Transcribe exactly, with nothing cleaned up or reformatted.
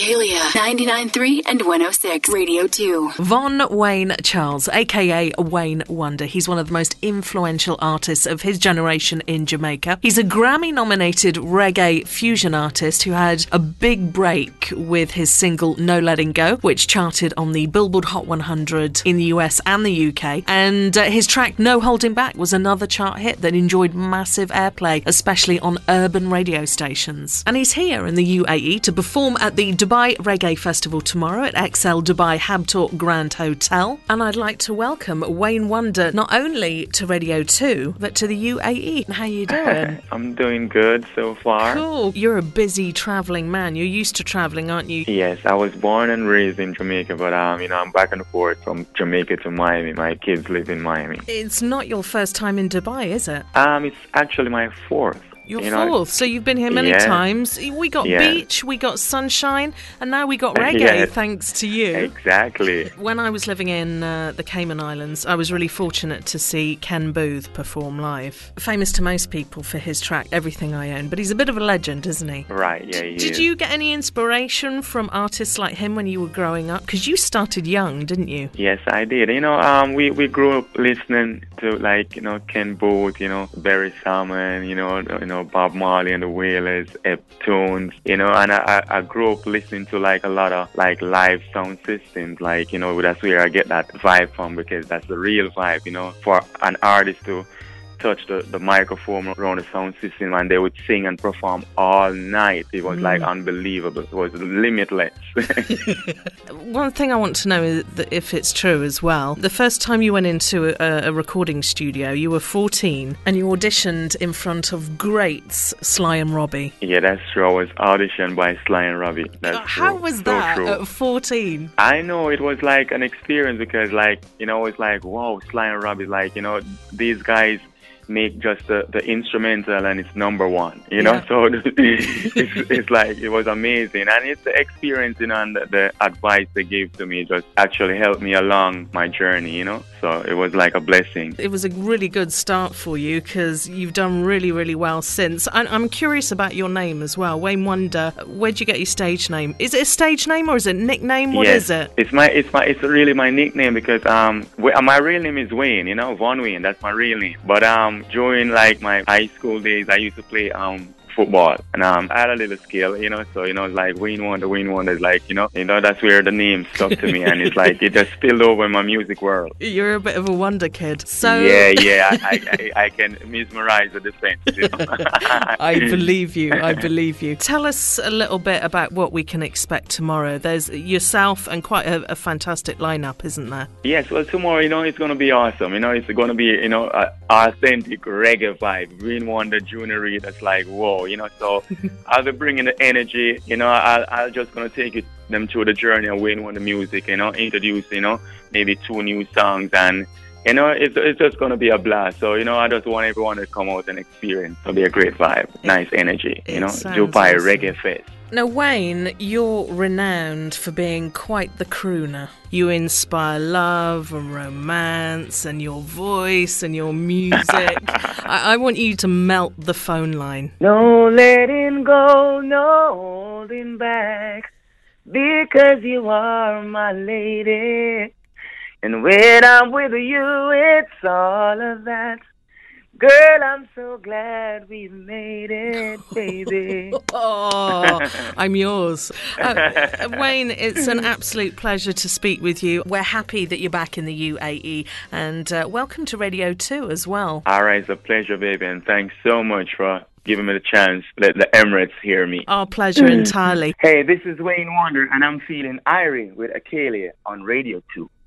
Acalia, ninety-nine point three and one oh six, Radio two. Von Wayne Charles, a k a. Wayne Wonder. He's one of the most influential artists of his generation in Jamaica. He's a Grammy-nominated reggae fusion artist who had a big break with his single No Letting Go, which charted on the Billboard Hot one hundred in the U S and the U K. And uh, his track No Holding Back was another chart hit that enjoyed massive airplay, especially on urban radio stations. And he's here in the U A E to perform at the Dubai Reggae Festival tomorrow at X L Dubai Habtalk Grand Hotel. And I'd like to welcome Wayne Wonder not only to Radio two, but to the U A E. How you doing? I'm doing good so far. Cool. You're a busy travelling man. You're used to travelling, aren't you? Yes, I was born and raised in Jamaica, but um, you know, I'm back and forth from Jamaica to Miami. My kids live in Miami. It's not your first time in Dubai, is it? Um, it's actually my fourth. Your you fourth, know, so you've been here many yeah. times. We got yeah. beach, we got sunshine, and now we got reggae, yeah. thanks to you. Exactly. When I was living in uh, the Cayman Islands, I was really fortunate to see Ken Booth perform live. Famous to most people for his track, Everything I Own, but he's a bit of a legend, isn't he? Right, yeah, he Did is. you get any inspiration from artists like him when you were growing up? Because you started young, didn't you? Yes, I did. You know, um, we, we grew up listening to, like, you know, Ken Booth, you know, Barry Salmon, you know, you know, Bob Marley and the Wailers, Eptones, you know, and I, I grew up listening to like a lot of like live sound systems, like, you know, that's where I get that vibe from, because that's the real vibe, you know, for an artist to touch the, the microphone around the sound system and they would sing and perform all night. It was mm. like unbelievable. It was limitless. One thing I want to know is that if it's true as well. The first time you went into a, a recording studio, you were fourteen and you auditioned in front of greats Sly and Robbie. Yeah, that's true. I was auditioned by Sly and Robbie. That's uh, How true. was so that true. at fourteen? I know, it was like an experience because, like, you know, it's like, wow, Sly and Robbie, like, you know, these guys make just the, the instrumental and it's number one, you know, yeah. so it's, it's like, it was amazing. And it's the experience, you know, and the, the advice they gave to me just actually helped me along my journey, you know, so it was like a blessing. It was a really good start for you because you've done really, really well since. And I'm curious about your name as well, Wayne Wonder. Where'd you get your stage name? Is it a stage name or is it a nickname? What yes, is it? It's my, it's my, it's really my nickname because um, my real name is Wayne, you know, Von Wayne, that's my real name. But um, during like my high school days, I used to play um football, and um, I had a little skill, you know, so, you know, like Wayne Wonder, Wayne Wonder is like, you know, you know, that's where the name stuck to me, and it's like, it just spilled over in my music world. You're a bit of a wonder kid. So Yeah, yeah, I, I, I can mesmerize the defense, you know. I believe you, I believe you. Tell us a little bit about what we can expect tomorrow. There's yourself and quite a, a fantastic lineup, isn't there? Yes, well, tomorrow, you know, it's going to be awesome, you know, it's going to be, you know, an authentic reggae vibe. Wayne Wonder, Junior Reid, that's like, whoa. You know, so I'll be bringing the energy, you know, I'll, I'll just going to take it, them through the journey of Wayne Wonder music, you know, introduce, you know, maybe two new songs, and, you know, it's, it's just going to be a blast. So, you know, I just want everyone to come out and experience. It'll be a great vibe, nice energy, you know, Dubai awesome. Reggae Fest. Now, Wayne, you're renowned for being quite the crooner. You inspire love and romance and your voice and your music. I-, I want you to melt the phone line. No letting go, no holding back, because you are my lady. And when I'm with you, it's all of that. Girl, I'm so glad we made it, baby. Oh, I'm yours. Uh, Wayne, it's an absolute pleasure to speak with you. We're happy that you're back in the U A E, and uh, welcome to Radio two as well. All right, it's a pleasure, baby, and thanks so much for giving me the chance. Let the Emirates hear me. Our pleasure entirely. Hey, this is Wayne Wonder, and I'm feeling irie with Acalia on Radio two.